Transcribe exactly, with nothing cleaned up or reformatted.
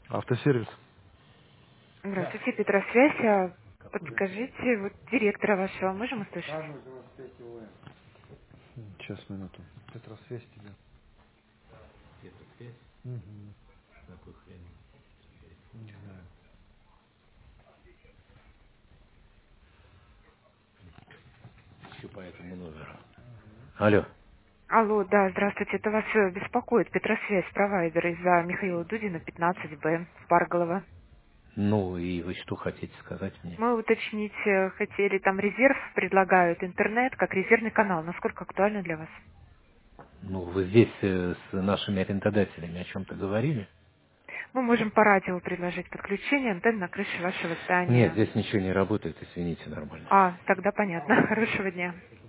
Автосервис. Здравствуйте, Петросвязь. А Подскажите, вот директора вашего можем услышать? Сейчас, минуту. Петросвязь тебе. Угу. Не знаю. Еще по этому номеру. Алло. Алло, да, здравствуйте. Это вас э, беспокоит Петросвязь, провайдер из-за Михаила Дудина, пятнадцать Б, Спарголова. Ну и вы что хотите сказать мне? Мы уточнить э, хотели, там резерв предлагают, интернет, как резервный канал. Насколько актуально для вас? Ну, вы здесь э, с нашими арендодателями о чем-то говорили? Мы можем по радио предложить подключение антенн на крыше вашего Нет, здания. здесь ничего не работает, извините, нормально. А, тогда понятно. Хорошего дня.